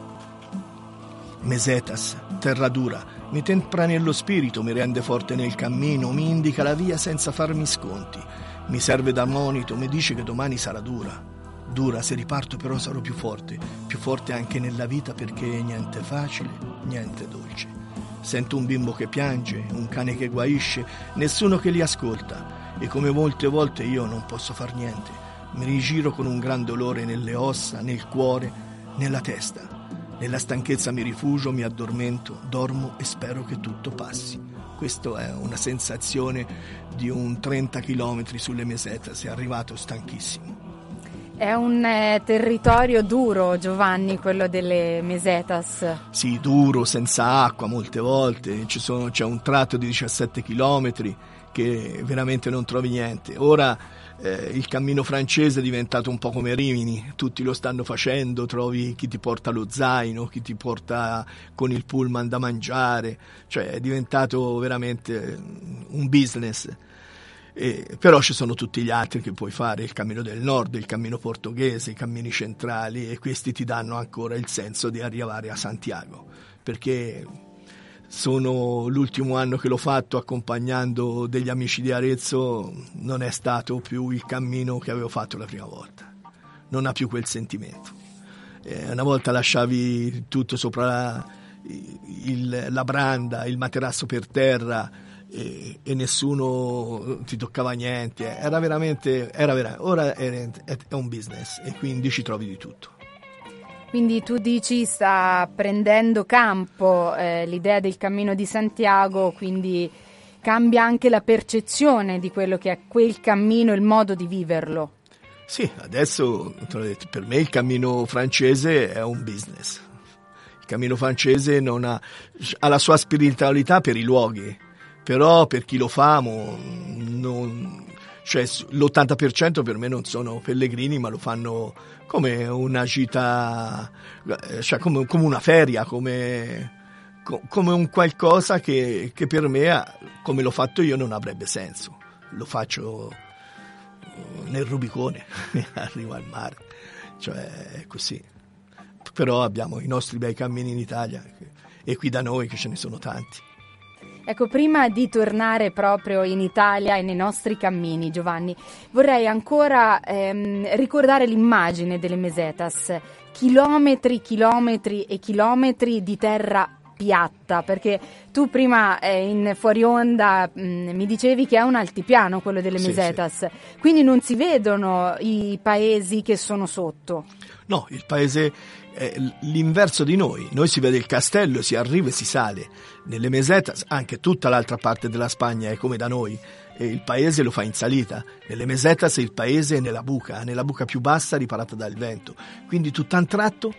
Mesetas, terra dura, mi tempra nello spirito, mi rende forte nel cammino, mi indica la via senza farmi sconti, mi serve da monito, mi dice che domani sarà dura. Dura, se riparto però sarò più forte anche nella vita perché niente facile, niente dolce. Sento un bimbo che piange, un cane che guaisce, nessuno che li ascolta e come molte volte io non posso far niente. Mi rigiro con un gran dolore nelle ossa, nel cuore, nella testa. Nella stanchezza mi rifugio, mi addormento, dormo e spero che tutto passi. Questa è una sensazione di un 30 chilometri sulle mesetas, è arrivato stanchissimo. È un territorio duro, Giovanni, quello delle mesetas. Sì, duro, senza acqua molte volte, c'è un tratto di 17 chilometri che veramente non trovi niente. Ora il cammino francese è diventato un po' come Rimini, tutti lo stanno facendo, trovi chi ti porta lo zaino, chi ti porta con il pullman da mangiare, cioè è diventato veramente un business. Però ci sono tutti gli altri che puoi fare, il cammino del nord, il cammino portoghese, i cammini centrali, e questi ti danno ancora il senso di arrivare a Santiago, perché sono l'ultimo anno che l'ho fatto accompagnando degli amici di Arezzo, non è stato più il cammino che avevo fatto la prima volta, non ha più quel sentimento. Una volta lasciavi tutto sopra la branda, il materasso per terra e nessuno ti toccava niente, ora è un business e quindi ci trovi di tutto. Quindi tu dici sta prendendo campo l'idea del Cammino di Santiago, quindi cambia anche la percezione di quello che è quel cammino, il modo di viverlo. Sì, adesso per me il cammino francese è un business. Il cammino francese ha la sua spiritualità per i luoghi, però per chi lo fa cioè l'80% per me non sono pellegrini, ma lo fanno come una gita, cioè come una feria, come un qualcosa che per me, come l'ho fatto io, non avrebbe senso. Lo faccio nel Rubicone, arrivo al mare, cioè è così. Però abbiamo i nostri bei cammini in Italia e qui da noi che ce ne sono tanti. Ecco, prima di tornare proprio in Italia e nei nostri cammini, Giovanni, vorrei ancora ricordare l'immagine delle mesetas chilometri e chilometri di terra piatta, perché tu prima in fuori onda mi dicevi che è un altipiano quello delle Mesetas, sì. Quindi non si vedono i paesi che sono sotto. No, il paese è l'inverso di noi si vede il castello, si arriva e si sale. Nelle Mesetas, anche tutta l'altra parte della Spagna è come da noi, e il paese lo fa in salita. Nelle Mesetas il paese è nella buca più bassa riparata dal vento, quindi tutto a un tratto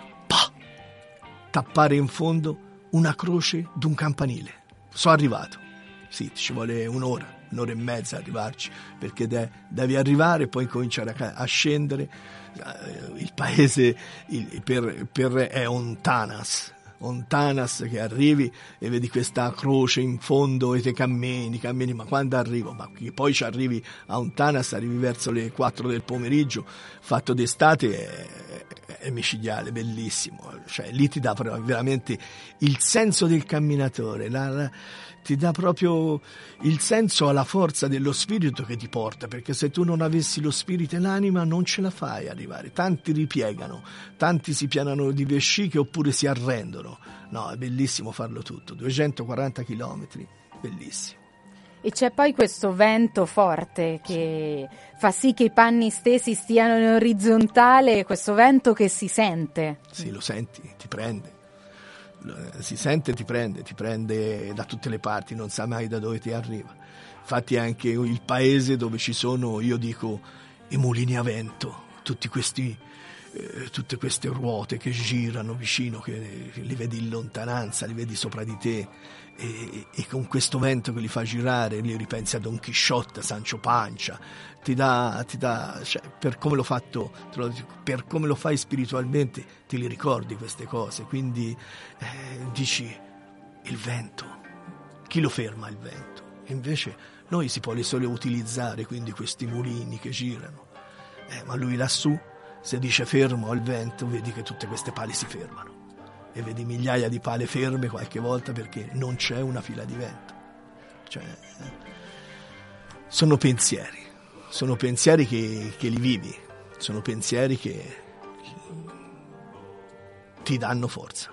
tappare in fondo una croce d'un campanile. Sono arrivato, sì, ci vuole un'ora e mezza a arrivarci, perché devi arrivare e poi cominciare a scendere. Il paese è Ontanas, che arrivi e vedi questa croce in fondo e te cammini, ma quando arrivo? Ma poi ci arrivi a Ontanas, arrivi verso le 4 del pomeriggio, fatto d'estate, è micidiale, bellissimo, cioè lì ti dà veramente il senso del camminatore, ti dà proprio il senso alla forza dello spirito che ti porta, perché se tu non avessi lo spirito e l'anima non ce la fai arrivare. Tanti ripiegano, tanti si pianano di vesciche oppure si arrendono. No, è bellissimo farlo tutto, 240 chilometri, bellissimo. E c'è poi questo vento forte che fa sì che i panni stessi stiano in orizzontale, questo vento che si sente. Sì, lo senti, ti prende. Si sente, ti prende da tutte le parti, non sa mai da dove ti arriva. Infatti anche il paese dove ci sono, io dico, i mulini a vento, tutte queste ruote che girano vicino, che li vedi in lontananza, li vedi sopra di te, e con questo vento che li fa girare li ripensi a Don Chisciotte, Sancho Pancia, ti dà cioè, per come l'ho fatto, te lo dico, per come lo fai spiritualmente te li ricordi queste cose, quindi dici il vento, chi lo ferma il vento? E invece noi si può solo utilizzare, quindi questi mulini che girano, ma lui lassù, se dice fermo al vento, vedi che tutte queste pale si fermano e vedi migliaia di pale ferme qualche volta perché non c'è una fila di vento. Cioè, sono pensieri che li vivi, sono pensieri che ti danno forza.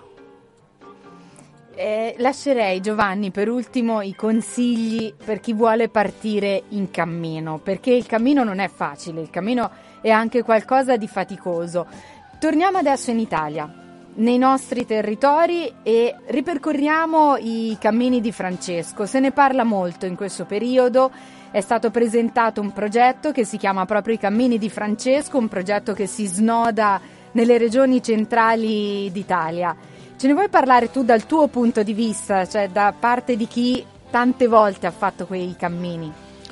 Lascerei, Giovanni, per ultimo i consigli per chi vuole partire in cammino, perché il cammino non è facile, il cammino è anche qualcosa di faticoso. Torniamo adesso in Italia, nei nostri territori, e ripercorriamo i cammini di Francesco. Se ne parla molto in questo periodo, è stato presentato un progetto che si chiama proprio I Cammini di Francesco, un progetto che si snoda nelle regioni centrali d'Italia. Ce ne vuoi parlare tu dal tuo punto di vista, cioè da parte di chi tante volte ha fatto quei cammini?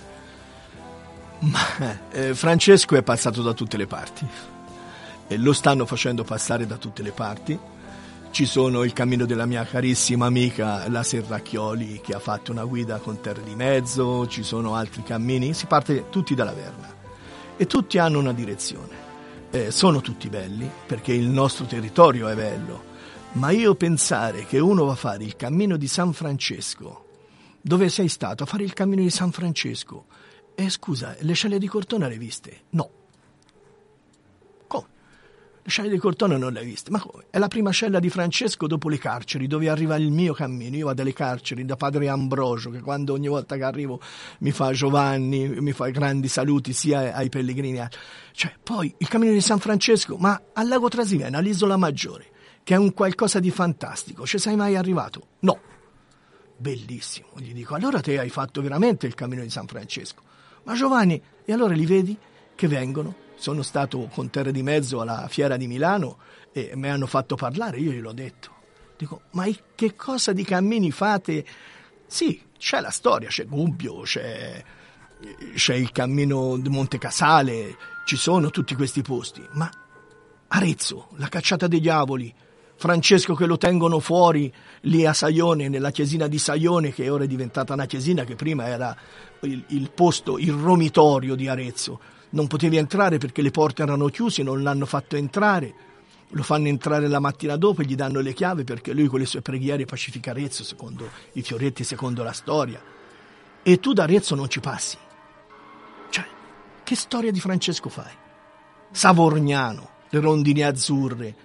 Francesco è passato da tutte le parti e lo stanno facendo passare da tutte le parti. Ci sono il cammino della mia carissima amica la Serracchioli, che ha fatto una guida con Terre di Mezzo, ci sono altri cammini, si parte tutti dalla Verna e tutti hanno una direzione, sono tutti belli perché il nostro territorio è bello. Ma io pensare che uno va a fare il cammino di San Francesco, dove sei stato a fare il cammino di San Francesco, scusa, le scelle di Cortona le hai viste? No. Come? Le scelle di Cortona non le hai viste? Ma come? È la prima scella di Francesco dopo le carceri, dove arriva il mio cammino. Io vado alle carceri da padre Ambrogio, che quando ogni volta che arrivo mi fa Giovanni, mi fa grandi saluti sia ai pellegrini. Cioè, poi il cammino di San Francesco, ma al Lago Trasimeno, all'Isola Maggiore, che è un qualcosa di fantastico. Ci sei mai arrivato? No. Bellissimo, gli dico. Allora te hai fatto veramente il cammino di San Francesco. Ma Giovanni, e allora li vedi che vengono? Sono stato con Terre di Mezzo alla Fiera di Milano e mi hanno fatto parlare, io gliel'ho detto. Dico, ma che cosa di cammini fate? Sì, c'è la storia, c'è Gubbio, c'è il cammino di Monte Casale, ci sono tutti questi posti, ma Arezzo, la Cacciata dei Diavoli, Francesco che lo tengono fuori lì a Saione, nella chiesina di Saione, che ora è diventata una chiesina, che prima era il posto, il romitorio di Arezzo. Non potevi entrare perché le porte erano chiuse, non l'hanno fatto entrare, lo fanno entrare la mattina dopo e gli danno le chiavi perché lui con le sue preghiere pacifica Arezzo, secondo i fioretti, secondo la storia. E tu da Arezzo non ci passi. Cioè, che storia di Francesco fai? Savorgnano, le rondini azzurre,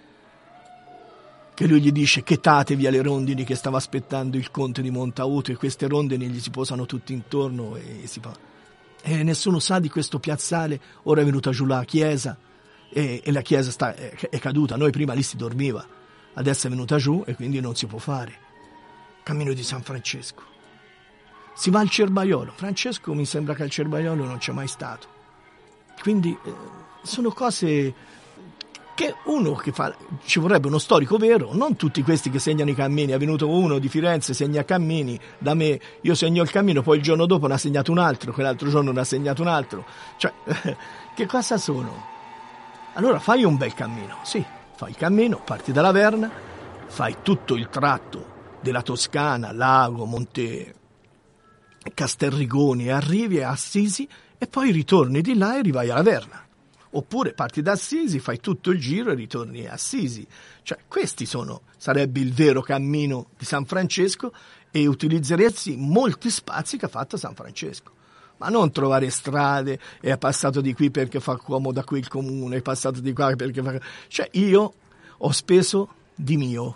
che lui gli dice chetatevi alle rondini che stava aspettando il conte di Montauto, e queste rondini gli si posano tutti intorno e si fa. E nessuno sa di questo piazzale, ora è venuta giù la chiesa e la chiesa è caduta. Noi prima lì si dormiva, adesso è venuta giù e quindi non si può fare. Cammino di San Francesco. Si va al Cerbaiolo. Francesco mi sembra che al Cerbaiolo non c'è mai stato. Quindi sono cose che uno che fa, ci vorrebbe uno storico vero, non tutti questi che segnano i cammini. È venuto uno di Firenze, segna cammini, da me, io segno il cammino, poi il giorno dopo ne ha segnato un altro, quell'altro giorno ne ha segnato un altro. Cioè, che cosa sono? Allora fai un bel cammino, sì, fai il cammino, parti dalla Verna, fai tutto il tratto della Toscana, Lago, Monte Castelrigoni, arrivi a Assisi e poi ritorni di là e arrivai alla Verna. Oppure parti da Assisi, fai tutto il giro e ritorni a Assisi. Cioè, sarebbe il vero cammino di San Francesco, e utilizzeresti molti spazi che ha fatto San Francesco. Ma non trovare strade, è passato di qui perché fa comodo a qui il comune, è passato di qua perché fa... Cioè, io ho speso di mio.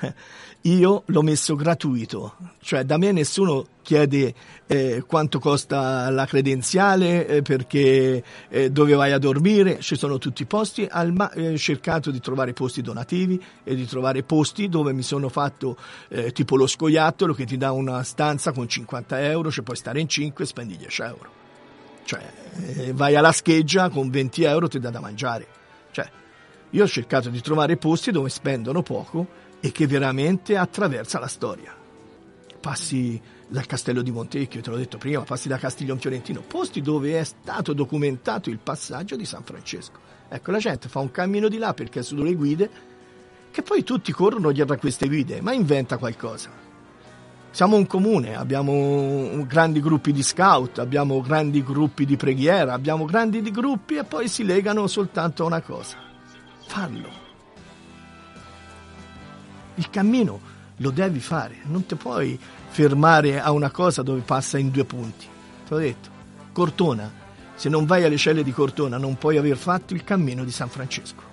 Io l'ho messo gratuito, cioè da me nessuno chiede quanto costa la credenziale, perché dove vai a dormire, ci sono tutti i posti, cercato di trovare posti donativi e di trovare posti dove mi sono fatto tipo lo scoiattolo che ti dà una stanza con 50 euro, cioè puoi stare in 5 e spendi 10 euro, cioè vai alla scheggia con 20 euro ti dà da mangiare. Cioè io ho cercato di trovare posti dove spendono poco e che veramente attraversa la storia. Passi dal Castello di Montecchio, te l'ho detto prima, passi da Castiglion Fiorentino, posti dove è stato documentato il passaggio di San Francesco. Ecco, la gente fa un cammino di là perché sono le guide, che poi tutti corrono dietro a queste guide, ma inventa qualcosa. Siamo un comune, abbiamo grandi gruppi di scout, abbiamo grandi gruppi di preghiera, abbiamo grandi gruppi, e poi si legano soltanto a una cosa: farlo. Il cammino lo devi fare, non ti puoi fermare a una cosa dove passa in 2 punti. Te l'ho detto, Cortona, se non vai alle celle di Cortona non puoi aver fatto il cammino di San Francesco.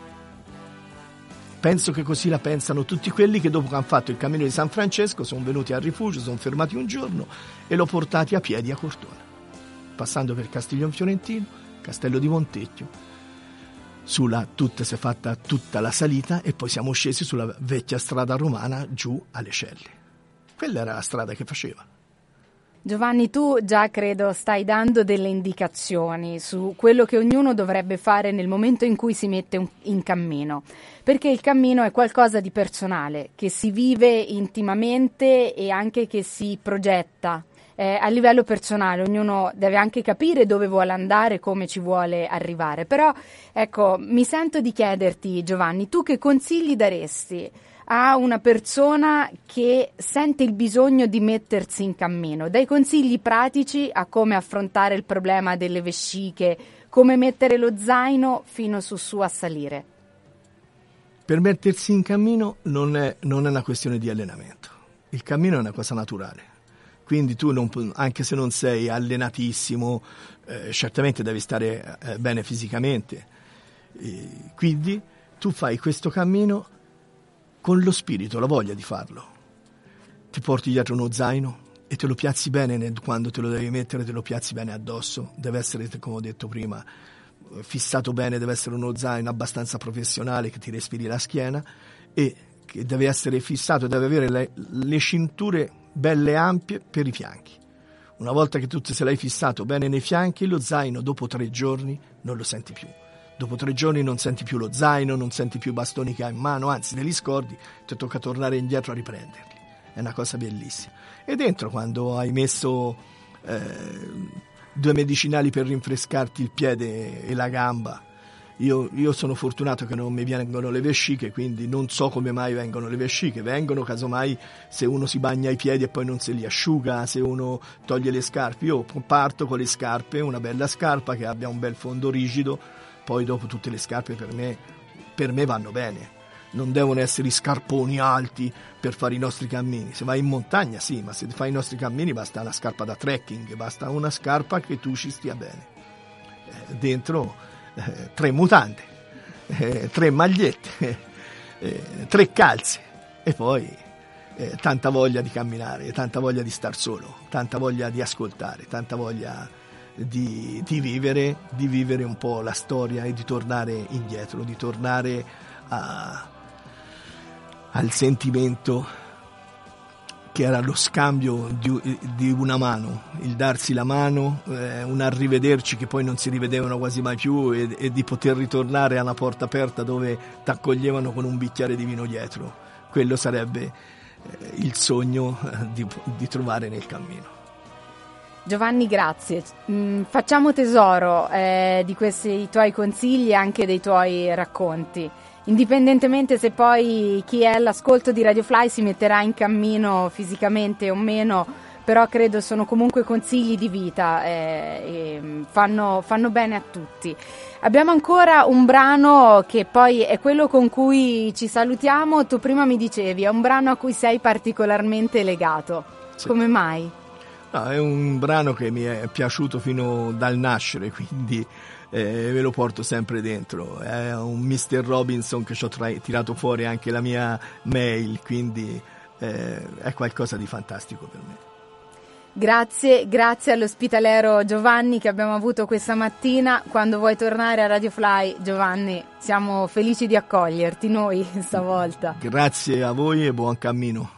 Penso che così la pensano tutti quelli che dopo che hanno fatto il cammino di San Francesco sono venuti al rifugio, sono fermati un giorno e l'ho portati a piedi a Cortona, passando per Castiglion Fiorentino, Castello di Montecchio. Si è fatta tutta la salita e poi siamo scesi sulla vecchia strada romana giù alle Celle. Quella era la strada che faceva. Giovanni, tu già credo stai dando delle indicazioni su quello che ognuno dovrebbe fare nel momento in cui si mette in cammino, perché il cammino è qualcosa di personale, che si vive intimamente e anche che si progetta. A livello personale, ognuno deve anche capire dove vuole andare, come ci vuole arrivare. Però, ecco, mi sento di chiederti, Giovanni, tu che consigli daresti a una persona che sente il bisogno di mettersi in cammino? Dai consigli pratici a come affrontare il problema delle vesciche, come mettere lo zaino fino su a salire. Per mettersi in cammino non è una questione di allenamento. Il cammino è una cosa naturale. Quindi tu, anche se non sei allenatissimo, certamente devi stare bene fisicamente. Quindi tu fai questo cammino con lo spirito, la voglia di farlo. Ti porti dietro uno zaino e te lo piazzi bene, quando te lo devi mettere te lo piazzi bene addosso. Deve essere, come ho detto prima, fissato bene, deve essere uno zaino abbastanza professionale che ti respiri la schiena, e che deve essere fissato, deve avere le cinture belle ampie per i fianchi. Una volta che tu se l'hai fissato bene nei fianchi, lo zaino dopo 3 giorni non lo senti più. Dopo 3 giorni non senti più lo zaino, non senti più i bastoni che hai in mano, anzi te li scordi, ti tocca tornare indietro a riprenderli. È una cosa bellissima. E dentro, quando hai messo 2 medicinali per rinfrescarti il piede e la gamba, io sono fortunato che non mi vengono le vesciche, quindi non so come mai vengono le vesciche. Vengono casomai se uno si bagna i piedi e poi non se li asciuga, se uno toglie le scarpe. Io parto con le scarpe, una bella scarpa che abbia un bel fondo rigido, poi dopo tutte le scarpe per me vanno bene. Non devono essere scarponi alti per fare i nostri cammini. Se vai in montagna sì, ma se fai i nostri cammini basta una scarpa da trekking, basta una scarpa che tu ci stia bene. Dentro 3 mutande, 3 magliette, 3 calze e poi tanta voglia di camminare, tanta voglia di star solo, tanta voglia di ascoltare, tanta voglia di vivere un po' la storia e di tornare indietro, di tornare al sentimento che era lo scambio di una mano, il darsi la mano, un arrivederci che poi non si rivedevano quasi mai più e di poter ritornare alla porta aperta dove t'accoglievano con un bicchiere di vino dietro. Quello sarebbe il sogno di trovare nel cammino. Giovanni, grazie. Facciamo tesoro di questi tuoi consigli e anche dei tuoi racconti. Indipendentemente se poi chi è all'ascolto di Radio Fly si metterà in cammino fisicamente o meno, però credo sono comunque consigli di vita e fanno bene a tutti. Abbiamo ancora un brano che poi è quello con cui ci salutiamo. Tu prima mi dicevi, è un brano a cui sei particolarmente legato. Sì. Come mai? No, è un brano che mi è piaciuto fino dal nascere, quindi ve lo porto sempre dentro. È un Mr. Robinson che ci ho tirato fuori anche la mia mail, quindi è qualcosa di fantastico per me. Grazie all'ospitalero Giovanni che abbiamo avuto questa mattina. Quando vuoi tornare a Radio Fly, Giovanni, siamo felici di accoglierti noi stavolta. Grazie a voi e buon cammino.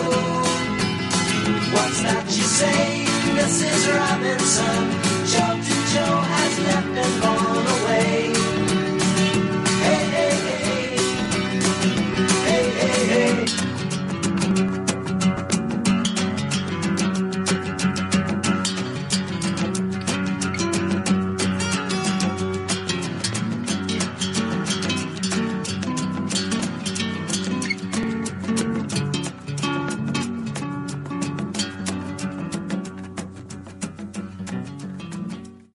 What's that you say, Mrs. Robinson? Jump